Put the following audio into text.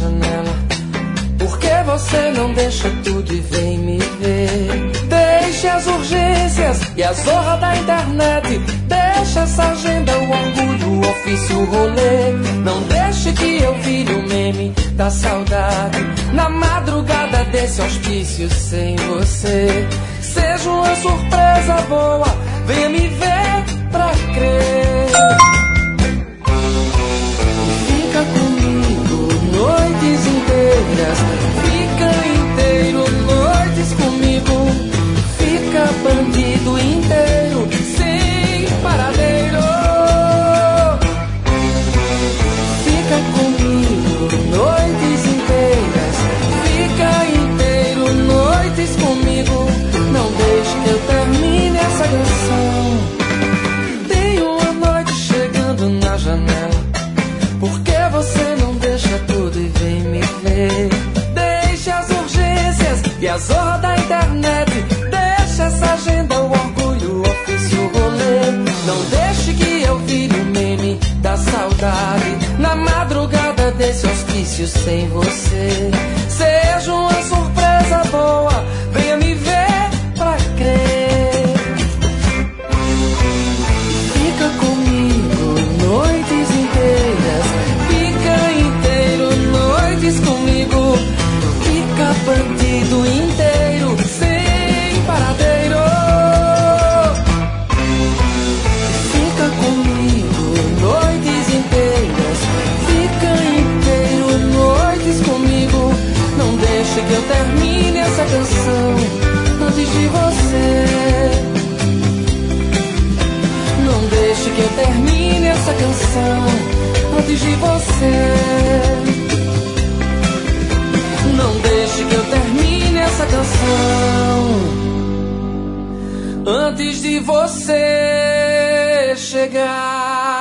janela. Por que você não deixa tudo e vem me ver? Deixe as urgências e a zorra da internet. Deixa essa agenda, o orgulho, o ofício, o rolê. Não deixe que eu vire o meme da saudade na madrugada desse hospício sem você. Seja uma surpresa boa, venha me ver pra crer. Fica comigo noites inteiras. Fica inteiro noites comigo. Fica bandido inteiro sem paradeiro. Fica comigo noites inteiras. Fica inteiro noites comigo. Não deixe que eu termine essa canção. Tem uma noite chegando na janela. Por que você não deixa tudo e vem me ver? Deixe as urgências e a zorra da internet. Deixa essa agenda, o orgulho, o ofício, o rolê. Não deixe que eu vire o meme da saudade na madrugada desse hospício sem você. Seja uma surpresa boa, venha me ver pra crer. Fica comigo noites inteiras. Fica inteiro noites comigo. Fica bandido inteiro sem paradeiro. Fica comigo noites inteiras. Fica inteiro noites comigo. Não deixe que eu termine essa canção antes de você. Não deixe que eu termine essa canção antes de você. Não deixe que eu termine essa canção antes de você chegar.